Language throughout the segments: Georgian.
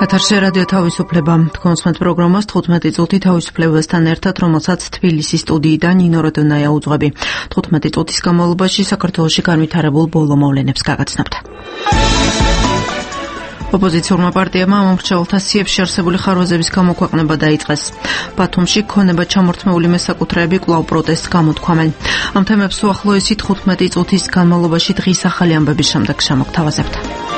ეთერში რადიო თავისუფლება. თქვენს პროგრამას 15 წუთი თავისუფლებასთან ერთად, რომელსაც თბილისის სტუდიიდან ნინო როდონაია უძღვები. 15 წუთის განმავლობაში საქართველოში განვითარებულ ბოლო მოვლენებს გაგაცნობთ. ოპოზიციურმა პარტიებმა ამომრჩეველთა სიებში არსებული ხარვეზების გამოქვეყნება დაიწყეს. ბათუმში ქონება ჩამორთმეული მესაკუთრეები კვლავ პროტესტს გამოთქვამენ. ამ თემებს უახლოესი 15 წუთის განმავლობაში დღის ახალი ამბების შემდეგ შემოგთავაზებთ.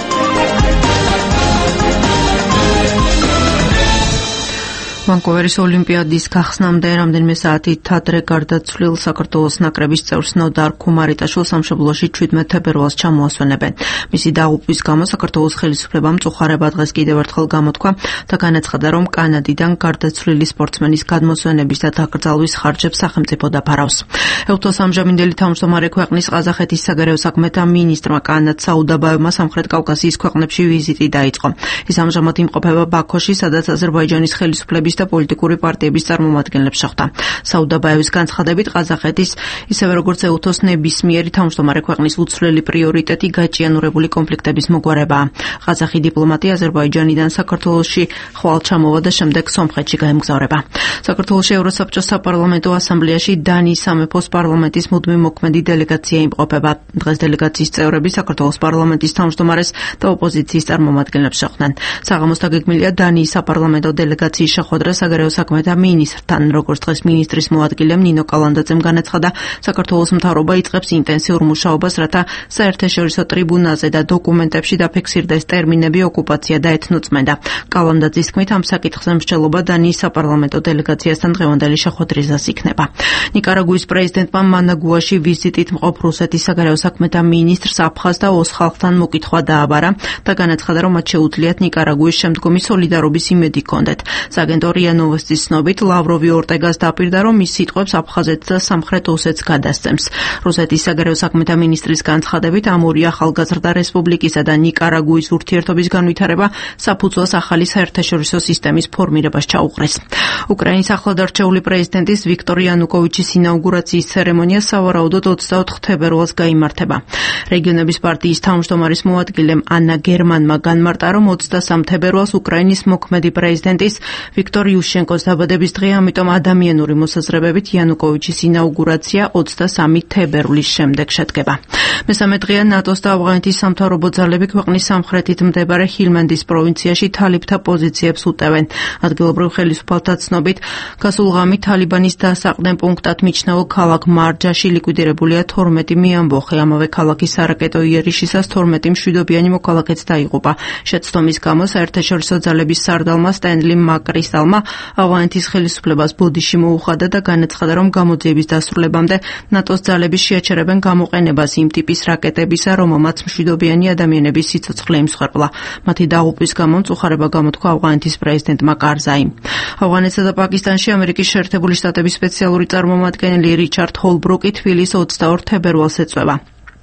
ვანკუვერის ოლიმპიადის გახსნამდე რამდენიმე საათით ადრე გარდაცვლილ საქართველოს ნაკრების წევრს ნოდარ ქუმარიტაშვილს სამშობლოში 17 თებერვალს ჩამოასვენებენ. მისი დაღუპვის გამო საქართველოს ხელისუფლებამ წუხარება დღეს კიდევ ერთხელ გამოთქვა და განაცხადა, რომ კანადიდან გარდაცვლილი სპორტსმენის გადმოსვენების და დაკრძალვის ხარჯებს სახელმწიფო დაფარავს. ეუთოს ამჟამინდელი თავმჯდომარე ქვეყნის ყაზახეთის საგარეო საქმეთა მინისტრმა კანად საუდაბაევმა სამხრეთ კავკასიის ქვეყნებში ვიზიტი დაიწყო. ის ამჟამად იმყოფება ბაქოში, სადაც აზერბაიჯანის ხელისუფლების და პოლიტიკური პარტიების წარმომადგენლებს შეხვდა. საუდაბაევის განცხადებით, ყაზახეთის, ისევე როგორც ეუთოს ნებისმიერი თავმჯდომარე ქვეყნის უცვლელი პრიორიტეტი გაჭიანურებული კონფლიქტების მოგვარებაა. ყაზახი დიპლომატი აზერბაიჯანიდან საქართველოში ხვალ ჩამოვა და შემდეგ სომხეთში გაემგზავრება. საქართველოში ევროსაბჭოს საპარლამენტო ასამბლეაში დანიის სამეფოს პარლამენტის მუდმივი მოქმედი დელეგაცია იმყოფება. დღეს დელეგაციის წევრები საქართველოს პარლამენტის თავმჯდომარეს და ოპოზიციის წარმომადგენლებს შეხვდნენ. საღამოს დაგეგმილია დანიის საპარლამენტო დელეგაციის შეხვედრა საგარეო საქმეთა მინისტრთან, როგორც დღეს მინისტრის მოადგილემ ნინო კალანდაძემ განაცხადა, საქართველოს მთავრობა იწყებს ინტენსიურ მუშაობას, რათა საერთაშორისო ტრიბუნალზე და დოკუმენტებში დაფიქსირდეს ტერმინები ოკუპაცია და ეთნოწმენდა. კალანდაძის თქმით, ამ საკითხზე მსჯელობა დანიის საპარლამენტო დელეგაციასთან დღევანდელი შეხვედრისას იქნება. ნიკარაგუის პრეზიდენტმა მანაგუაში ვიზიტით მყოფ რუსეთის საგარეო საქმეთა მინისტრს აფხაზ და ოს ხალხთან მოკითხვა დააბარა და განაცხადა, რომ მათ შეუძლიათ ნიკარაგუის შემდგომი სოლიდარობის იმედი ჰქონდეთ. საგენდო რია ნოვესტის ცნობით, ლავროვი ორტეგას დაპირდა, რომ მის სიტყვებს აფხაზეთს და სამხრეთ ოსეთს გადასცემს. რუსეთის საგარეო საქმეთა მინისტრის განცხადებით, ამ ორი ახალგაზრდა რესპუბლიკისა და ნიკარაგუის ურთიერთობის განვითარება საფუძველს ახალი საერთაშორისო სისტემის ფორმირებას ჩაუყრეს. უკრაინის ახლადარჩეული პრეზიდენტის ვიქტორ იანუკოვიჩის ინაუგურაციის ცერემონია სავარაუდოდ 24 თებერვალს გაიმართება. რეგიონების პარტიის თავმჯდომარის მოადგილემ ანა გერმანმა განმარტა, რომ 23 თებერვალს უკრაინის მოქმედი პრეზიდენტის ვიქტორ იუშენკოს დაბადების დღე, ამიტომ ადამიანური მოსაზრებებით იანუკოვიჩის ინაუგურაცია 23 თებერვლის შემდეგ შედგება. მესამე დღეა ნატოს და ავღანეთის სამთავრობო ძალები ქვეყნის სამხრეთით მდებარე ჰილმანდის პროვინციაში თალიბთა პოზიციებს უტევენ. ადგილობრივ ხელისუფალთა ცნობით, გასულ ღამით თალიბანის დასაყრდენ პუნქტად მიჩნეულ ქალაქ მარჯაში ლიკვიდირებულია 12 მეამბოხი. ამავე ქალაქის სარაკეტო იერიშისას 12 მშვიდობიანი მოქალაქეც დაიღუპა. შეცდომის გამო საერთაშორისო ძალების სარდალმა სტენლი კრისტალმა ავღანეთის ხელისუფლებას ბოდიში მოუხადა და განაცხადა, რომ გამოძიების დასრულებამდე ნატოს ძალები შეაჩერებენ გამოყენებას იმ ტიპის რაკეტებისა, რომელმაც მშვიდობიანი ადამიანების სიცოცხლე იმსხვერპლა. მათი დაღუპვის გამო წუხარება გამოთქვა ავღანეთის პრეზიდენტმა კარზაიმ. ავღანეთსა და პაკისტანში ამერიკის შეერთებული შტატების სპეციალური წარმომადგენელი რიჩარდ ჰოლბრუკი თბილისს 24 თებერვალს ეწვევა.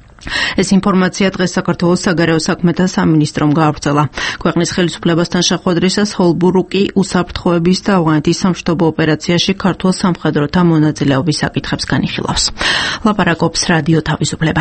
ეს ინფორმაცია დღეს საქართველოს საგარეო საქმეთა სამინისტრომ გაავრცელა. ქვეყნის ხელისუფლებასთან შეხვედრისას ჰოლბრუკი უსაფრთხოების და ავღანეთის სამშვიდობო ოპერაციაში ქართულ სამხედროთა მონაწილეობის საკითხებს განიხილავს. ლაპარაკობს რადიო თავისუფლება.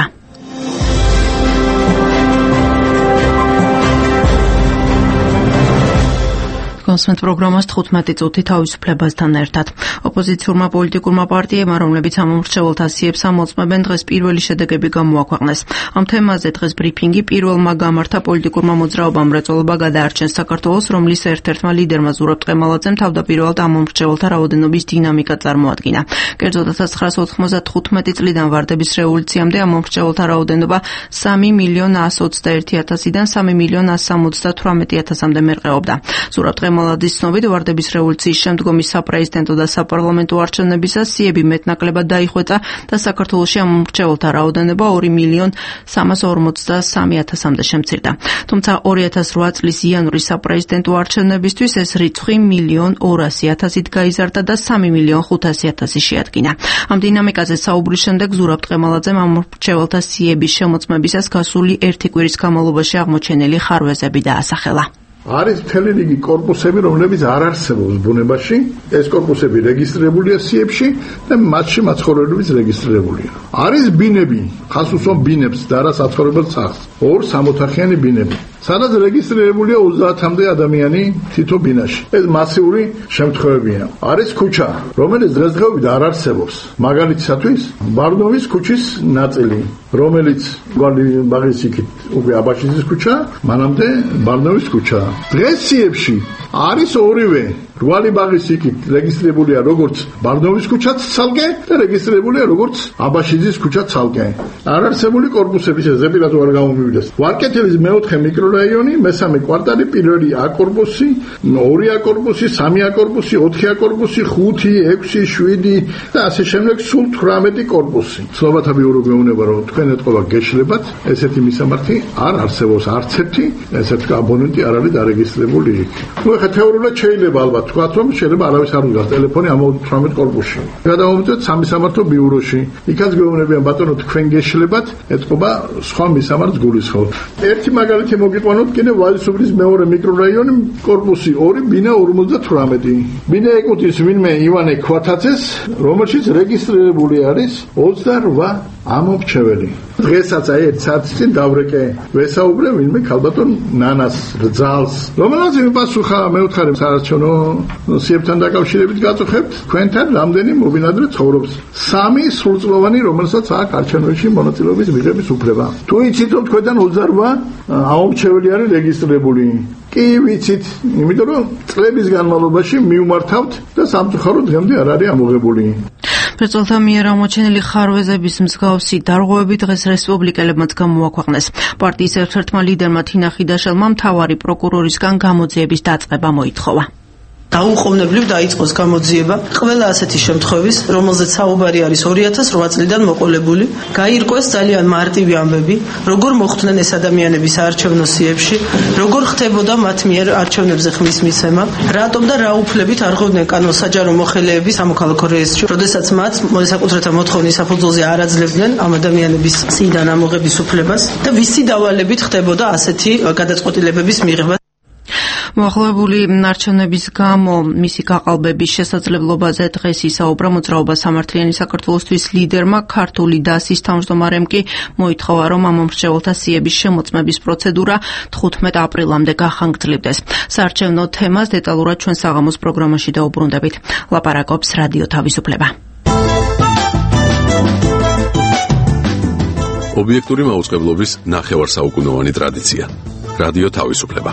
კონსმეთ პროგრამას 15 წუთი თავისუფლებასთან ერთად. ოპოზიციურმა პოლიტიკურმა პარტიებმა, რომლებიც ამომრჩეველთა სიებს ამოწმებენ, დღეს პირველი შედეგები გამოაქვეყნეს. ამ თემაზე დღეს ბრიფინგი პირველმა გამართა პოლიტიკურმა მოძრაობამ მრეწველობა გადაარჩენს საქართველოს, რომლის ერთ-ერთმა ლიდერმა ზურაბ ტყემალაძემ თავდაპირველად ამომრჩეველთა რაოდენობის დინამიკა წარმოადგინა. კერძოდ 1995 წლიდან ვარდების რევოლუციამდე ამომრჩეველთა რაოდენობა 3.121.000-დან 3.178.000-მდე მერყეობდა. ზურაბ მალადის ცნობით, ვარდების რევოლუციის შემდგომი საპრეზიდენტო და საპარლამენტო არჩევნებისას სიები მეტნაკლებად დაიხვეწა და საქართველოში ამომრჩეველთა რაოდენობა 2.343.000-მდე შემცირდა. თუმცა 2008 წლის იანვრის საპრეზიდენტო არჩევნებისთვის ეს რიცხვი 1.200.000-ით გაიზარდა და 3.500.000 შეადგინა. ამ დინამიკაზე საუბრის შემდეგ ზურაბ ტყემალაძემ ამომრჩეველთა სიების შემოწმებისას გასული ერთი კვირის განმავლობაში აღმოჩენილი ხარვეზები დაასახელა. არის მთელი რიგი კორპუსები, რომლებიც არ არსებობს ბუნებაში. ეს კორპუსები რეგისტრირებულია სიებში და მათში მაცხოვრებლებიც რეგისტრირებულია. არის ბინები, ხას უსვამ ბინებს და არა საცხოვრებელ სახლს. ორ სამოთახიანი ბინები. სადაც რეგისტრირებულია 30-მდე ადამიანი თითო ბინაში. ეს მასიური შემთხვევებია. არის ქუჩა, რომელიც დღესდღეობით არ არსებობს. მაგალითისათვის, ბარნოვის ქუჩის ნაწილი, რომელიც ბაღის იქით უკვე აბაშიძის ქუჩა, მანამდე ბარნოვის ქუჩა. დღეს სიებში არის ორივე. რვალი ბაღის იქით რეგისტრირებულია როგორც ბარნოვის ქუჩაც ცალკე და რეგისტრირებულია როგორც აბაშიძის ქუჩაც ცალკე. არ არსებული კორპუსების ზეპირად არ გამომივიდეს. ვარკეთილის მეოთხე მიკრორაიონი, მესამე კვარტალი, პირველი A კორპუსი, 2 A კორპუსი, 3 A კორპუსი, 4 A კორპუსი, 5, 6, 7 და ასე შემდეგ სულ 18 კორპუსი. ცნობათა ბიურო მეუბნება რომ თქვენ ეთყობა გეშლებათ, ესეთი მისამართი არ არსებობს არც ერთი, ესეთი აბონენტი არ არის დარეგისტრირებული იქ. ნუ ეხლა თეორიულად შეიძლება ალბათ თქვათ რომ შეიძლება არავის არ უდგას ტელეფონი ამ 18 კორპუსში. გადავამოწმეთ სამისამართო ბიუროში. იქაც გვეუბნებიან ბატონო თქვენ გეშლებათ, ეთყობა სხვა მისამართს გულისხმობთ. ერთი მაგალითი მოგიყვანოთ კიდე ვალისუბნის მეორე მიკრორაიონი, კორპუსი 2, ბინა 58. ბინა ეკუთვნის ვინმე ივანე ქვათაძეს, რომელშიც რეგისტრირებული არის 28 ამომრჩეველი. დღესაც აი ერთ საათის წინ დავრეკე ვესაუბრე ვინმე ქალბატონ ნანას რძალს, რომელსაც მიპასუხა მეუთხარი საარჩევნო სიებთან დაკავშირებით გაწუხებთ, თქვენთან რამდენი მობინადრე ცხოვრობს. 3 სრულწლოვანი, რომელსაც აქ არჩევნებში მონაწილეობის მიღების უფლება. თუ იცით რომ თქვენთან 28 ამომრჩეველი არის რეგისტრირებული. კი ვიცით, იმიტომ რომ წლების განმავლობაში მივმართავთ და სამწუხაროდ დღემდე არ არის ამოღებული. მრეწველთა მიერ ამოჩენილი ხარვეზების მსგავსი დარღვევები დღეს რესპუბლიკელებმაც გამოაქვეყნეს. პარტიის ერთ-ერთმა ლიდერმა თინა ხიდაშელმა მთავარი პროკურორისგან გამოძიების დაწყება მოითხოვა. დაუყოვნებლივ დაიწყოს გამოძიება ყველა ასეთი შემთხვევის, რომელზეც საუბარი არის 2008 წლიდან მოყოლებული, გაირკვეს ძალიან მარტივი ამბები, როგორ მოხვდნენ ეს ადამიანები საარჩევნო სიებში, როგორ ხდებოდა მათ მიერ არჩევნებზე ხმის მიცემა, რატომ და რა უფლებით არღვევდნენ კანონსაჯარო მოხელეები სამოქალაქო რეესტრში, როდესაც მათ მოსაკუთრეთა მოთხოვნის საფუძველზე არ აძლევდნენ ამ ადამიანების სიიდან ამოღების უფლებას და ვისი დავალებით ხდებოდა ასეთი გადაწყვეტილებების მიღება. მოახლოებული არჩევნების გამო მისი გაყალბების შესაძლებლობაზე დღეს ისაუბრა მოძრაობა სამართლიანი საქართველოსთვის ლიდერმა, ქართული დასის თავმჯდომარემ კი მოითხოვა, რომ ამომრჩეველთა სიების შემოწმების პროცედურა 15 აპრილამდე გახანგრძლივდეს. საარჩევნო თემას დეტალურად ჩვენ საღამოს პროგრამაში დაუბრუნდებით. ლაპარაკობს რადიო თავისუფლება. ობიექტური მაუწყებლობის ნახევარსაუკუნოვანი ტრადიცია. რადიო თავისუფლება.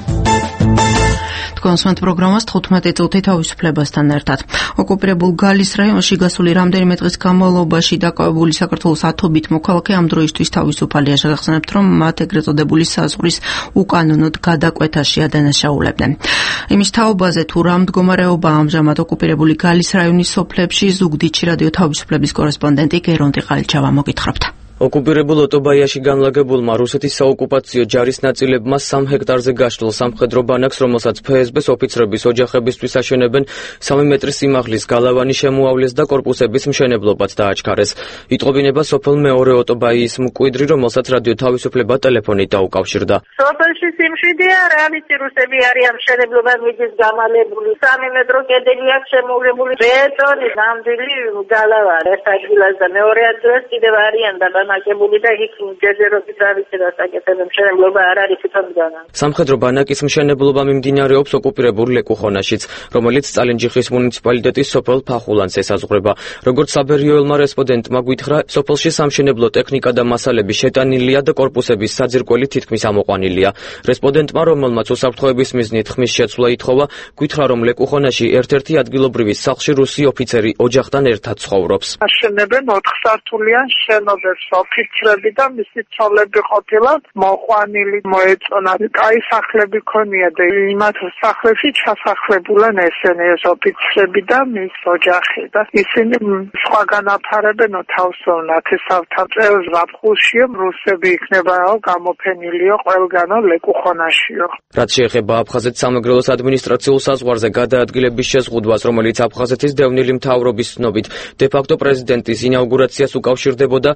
კონსუმენტ პროგრამას 15 წუთი თავისუფლებასთან ერთად. ოკუპირებულ გალის რაიონში გასული რამდენიმე დღის განმავლობაში დაკავებული საქართველოს 10-ობით მოქალაქე ამ დროისთვის თავისუფალია. შეგახსენებთ, რომ მათ ეგრეთ წოდებული საზღვრის უკანონოდ გადაკვეთაშია დანაშაულებდნენ. იმის თაობაზე თუ რა მდგომარეობაა ამჟამად ოკუპირებული გალის რაიონის სოფლებში, ზუგდიდში რადიო თავისუფლების კორესპონდენტი გერონტი ყალიჩავა მოგითხრობთ. ოკუპირებულ ოტობაიაში განლაგებულმა რუსეთის საოკუპაციო ჯარის ნაწილებმა 3 ჰექტარზე გაშლილ სამხედრო ბანაკს, რომელსაც ფსბ-ს ოფიცრების ოჯახებისთვის აშენებენ 3 მეტრის სიმაღლის გალავანი შემოავლეს და კორპუსების მშენებლობაც დააჩქარეს. იტყობინება სოფელ მეორე ოტობაიის მკვიდრი, რომელსაც რადიო თავისუფლება ტელეფონით დაუკავშირდა. სოფელში სიმშვიდეა, რეალისტი რუსები არიან მშენებლობად მიდის გამალებული. 3 მეტრო კედელი აქვს შემოვლებული, ბეტონის ნამდვილი გალავანი. ეს ადგილას და მეორე ადგილას კიდევ არიან და ნაკებული და იქ ჯერჯერობით დავიცე და საკეთებენ მშენებლობა არ არის თვითონგანა. სამხედრო ბანაკის მშენებლობა მიმდინარეობს ოკუპირებულ ლეკუხონაშიც, რომელიც წალენჯიხის მუნიციპალიტეტის სოფელ ფახულანს ესაზღვრება. როგორც საბერიოელმა რესპონდენტმა გვითხრა, სოფელში სამშენებლო ტექნიკა და მასალები შეტანილია და კორპუსების საძირკველი თითქმის ამოყვანილია. რესპონდენტმა, რომელმაც უსაფრთხოების მიზნით ხმის შეცვლა ითხოვა, გვითხრა, რომ ლეკუხონაში ერთ-ერთი ადგილობრივი სახლში რუსი ოფიცერი ოჯახთან ერთად ცხოვრობს. აშენებენ 4 სართულიან შენობებს. ოფიცრები და მისი ცოლები ყოფილან მოყვანილი, მოეწონათ. კაი სახლები ქონია და იმათ სახლებში ჩასახლებულან ესენი ეს ოფიცრები და მის ოჯახი და ისინი სხვაგან აფარებენ თავსოვნათესავთან წელს ზაფხულშიო რუსები იქნებაო გამოფენილიო ყველგანო ლეკუხონაშიო. რაც შეეხება აფხაზეთის სამეგრელოს ადმინისტრაციულ საზღვარზე გადაადგილების შეზღუდვას, რომელიც აფხაზეთის დევნილი მთავრობის ცნობით დე-ფაქტო პრეზიდენტის ინაუგურაციას უკავშირდებოდა,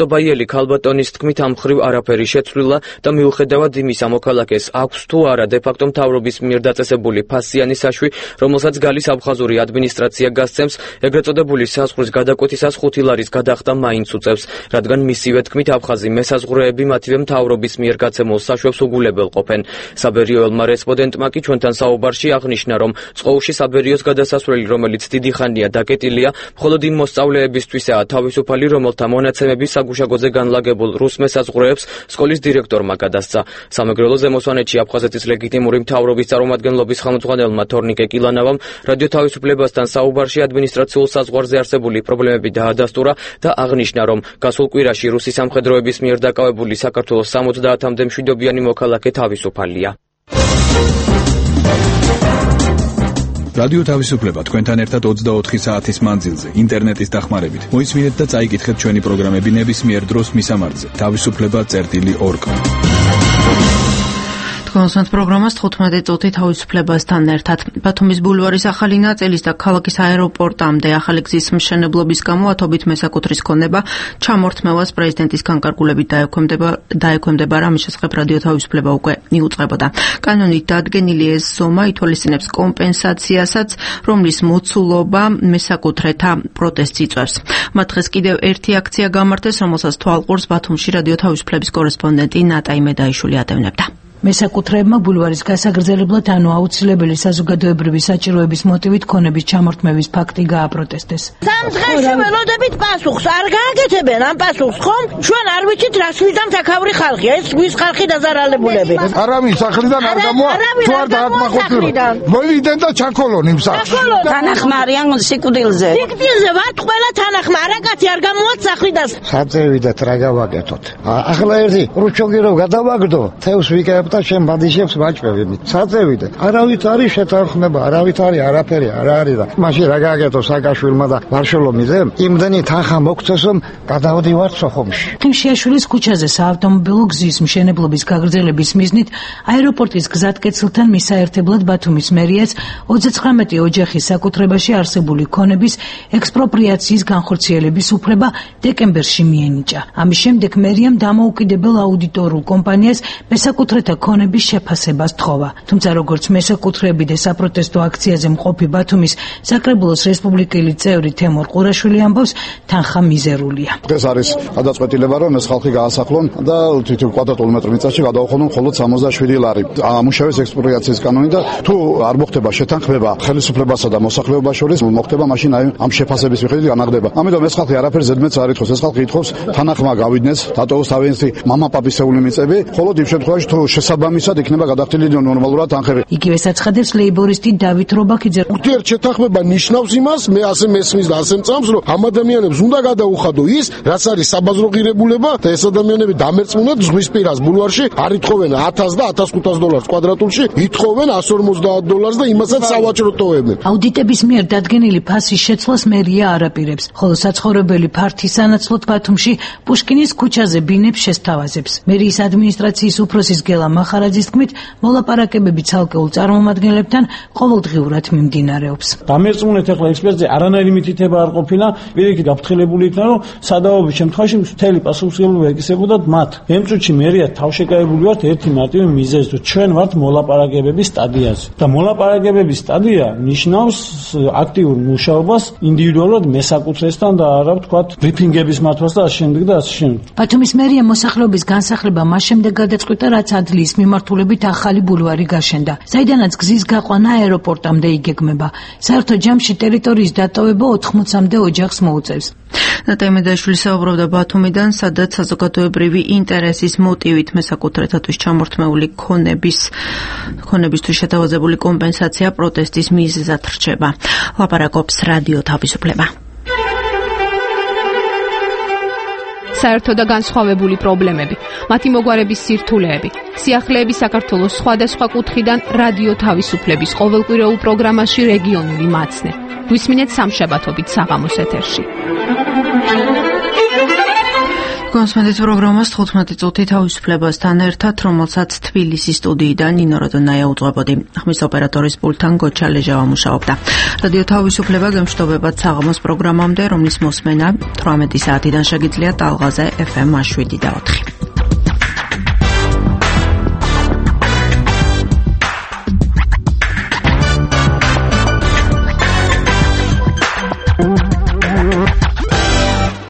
მიწობაიელი ქალბატონის თქმით ამ მხრივ არაფერი შეცვლილა და მიუხედავად იმისა მოქალაქეს აქვს თუ არა დე-ფაქტო მთავრობის მიერ დაწესებული ფასიანი საშვი, რომელსაც გალის აფხაზური ადმინისტრაცია გასცემს, ეგრეთ წოდებული საზღვრის გადაკვეთისას 5 ლარის გადახდა მაინც უწევს, რადგან მისივე თქმით აფხაზი მესაზღვრეები მათივე მთავრობის მიერ გაცემულ საშვებს უგულებელ ყოფენ. საბერიოელმა რესპონდენტმა კი ჩვენთან საუბარში აღნიშნა, რომ წყოუში საბერიოს გადასასვლელი, რომელიც დიდი ხანია დაკეტილია, მხოლოდ იმ მოსწავლეებისთვისაა თავისუფალი, რომელთა მონაცემები საგუშაგოზე განლაგებულ რუს მესაზღვრეებს სკოლის დირექტორმა გადასცა. სამეგრელო ზემოსვანეთში აფხაზეთის ლეგიტიმური მთავრობის წარმომადგენლობის ხელმძღვანელმა თორნიკე კილანავამ რადიო თავისუფლებასთან საუბარში ადმინისტრაციულ საზღვარზე არსებული პრობლემები დაადასტურა და აღნიშნა, რომ გასულ კვირაში რუსი სამხედროების მიერ დაკავებული საქართველოს 70-მდე მშვიდობიანი მოქალაქე თავისუფალია. რადიო თავისუფლება თქვენთან ერთად 24 საათის მანძილზე ინტერნეტის დახმარებით. მოისმინეთ და წაიკითხეთ ჩვენი პროგრამები ნებისმიერ დროს მისამართზე. თავისუფლება.org. კონსერტ პროგრამას 15 წუთი თავისუფლებასთან ერთად. ბათუმის ბულვარის ახალი ნაწილის და ქალაქის აეროპორტამდე ახალი გზის მშენებლობის გამო ათობით მესაკუთრის ქონება ჩამორთმევას პრეზიდენტის განკარგულებით დაექვემდება, რამის შესახებ რადიო თავისუფლება უკვე იუწყებოდა. კანონით დადგენილი ეს ზომა ითვალისწინებს კომპენსაციასაც, რომლის მოცულობა მესაკუთრეთა პროტესტს იწვევს. მათ დღეს კიდევ ერთი აქცია გამართეს, რომელსაც თვალყურს ბათუმში რადიო თავისუფლების კორესპონდენტი ნატა იმედაიშვილი ატევნებდა. მესაკუთრეებმა ბულვარის გასაგრძელებლად ანუ აუცილებელი საზოგადოებრივი საჭიროების მოტივით ქონების ჩამორთმევის ფაქტი გააპროტესტეს. სამ დღეში ველოდებით პასუხს, არ გააკეთებენ ამ პასუხს, ხომ? ჩვენ არ ვიცით რას ვიძამ თაქავრი ხალხი, ეს ვის ხალხი დაზარალებულები. არავის სახლიდან არ გამოა, თუ არ დააკმაყოფილო. მოვიდნენ და ჩაქოლონ იმ სახლს. თანახმარიან სიკვდილზე. სიკვდილზე ვართ ყველა თანახმარ, არაკაცი არ გამოაქვს სახლიდან. საწევიდეთ რა გავაკეთოთ. ახლა ერთი რუჩოგირო გადავაგდო, თევს ვიკებ და შენ ბადიშებს ვაჭრები. საწევიდე. არავით არის შეთანხმება, არავით არის არაფერი, არ არის და მაშინ რა გააკეთო საკაშვილმა და ვარშოლომიძე? იმდენი თანხა მოგცეს, რომ გადავდივარ სოხუმში. ხიმშიაშვილის ქუჩაზე საავტომობილო გზის მშენებლობის გაგრძელების მიზნით აეროპორტის გზატკეცილთან მისაერთებლად ბათუმის მერიაც 39 ოჯახის საკუთრებაში არსებული ქონების ექსპროპრიაციის განხორციელების უფლება დეკემბერში მიენიჭა. ამის შემდეგ მერიამ დამოუკიდებელ აუდიტორულ კომპანიას მესაკუთრეთა ქონების შეფასებას თხოვა. თუმცა როგორც მესაკუთრეები და საპროტესტო აქციაზე მყოფი ბათუმის საკრებულოს რესპუბლიკელი წევრი თემურ ყურაშვილი ამბობს, თანხა მიზერულია. დღეს არის გადაწყვეტილება, რომ ეს ხალხი გაასახლონ და თითო კვადრატულ მეტრ მიწაში გადაუხონონ მხოლოდ 67 ლარი. ამუშავეს ექსპროპრიაციის კანონი და თუ არ მოხდება შეთანხმება ხელისუფლებასა და მოსახლეობას შორის, მოხდება მაშინ ამ შეფასების მიხედვით განაგდება. ამიტომ ეს ხალხი არაფერ ზედმეტს არ ითხოვს. ეს ხალხი ითხოვს თანახმა გავიდნენ, დატოვოს თავისი მამა-პაპისეული მიწები, ხოლო იმ შემთხვევაში თუ შესაბამისად იქნება გადახდილი ნორმალურად თანხები. იგივე საცხადებს ლეიბორისტი დავით რობაქიძე. ურთიერთ შეთანხმება ნიშნავს იმას, მე ასე მესმის და ასე მწამს, რომ ამ ადამიანებს უნდა გადაუხადო ის, რაც არის საბაზრო ღირებულება და ეს ადამიანები დამერწმუნდეთ ზღვის პირას ბულვარში, არ ითხოვენ 1000 და 1500 დოლარს კვადრატულში, ითხოვენ 150 დოლარს და იმასაც სავაჭრო ტოვებენ. აუდიტების მიერ დადგენილი ფასის შეცვლას მერია არ აპირებს, ხოლო საცხოვრებელი ფართის სანაცვლოდ ბათუმში პუშკინის ქუჩაზე ბინებს შესთავაზებს. მერიის ადმინისტრაციის უფროსის გელა მახარაძის თქმით, მოლაპარაკებები ცალკეულ წარმომადგენლებთან ყოველდღიურად მიმდინარეობს. დამერწმუნეთ ახლა ექსპერტზე არანაირი მითითება არ ყოფილა, პირიქით გაფრთხილებული იქნა, რომ სადავობის შემთხვევაში მთელი პასუხისმგებლობა ეკისრებოდათ მათ. იმ წუთში მერია თავშეკავებული ვართ ერთი მარტივი მიზეზით, რომ ჩვენ ვართ მოლაპარაკებების სტადიაზე. და მოლაპარაკებების სტადია ნიშნავს აქტიურ მუშაობას ინდივიდუალურად მესაკუთრესთან და არა ვთქვათ ბრიფინგების მართვას და ასე შემდეგ და ასე შემდეგ. ბათუმის მერია მოსახლეობის განსახლება მას შემდეგ გადაწყვიტა, რაც ადლიის მიმართულებით ახალი ბულვარი გაშენდა, საიდანაც გზის გაყვანა აეროპორტამდე იგეგმება. საერთო ჯამში ტერიტორიის დატოვება 80-მდე ოჯახს მოუწევს. ნატა იმედაიშვილი საუბრობდა ბათუმიდან, სადაც საზოგადოებრივი ინტერესის მოტივით მესაკუთრეთათვის ჩამორთმეული ქონებისთვის შეთავაზებული კომპენსაცია პროტესტის მიზეზად რჩება. ლაპარაკობს რადიო თავისუფლება. საერთო და განსხვავებული პრობლემები, მათი მოგვარების სირთულეები, სიახლეები საქართველოს სხვადასხვა კუთხიდან რადიო თავისუფლების ყოველკვირეულ პროგრამაში რეგიონული მაცნე. გვისმინეთ სამშაბათობით საღამოს ეთერში. გონსმენთ პროგრამას 15 წუთი თავისუფლებასთან ერთად, რომელსაც თბილისის სტუდიიდან ნინო როდონაია უძღვებოდი. ხმის ოპერატორის პულტთან გოჩა ლეჟავა მუშაობდა. რადიო თავისუფლება გემშვიდობებად საღამოს პროგრამამდე, რომლის მოსმენა 18 საათიდან შეგიძლიათ ტალღაზე FM 7 და 4.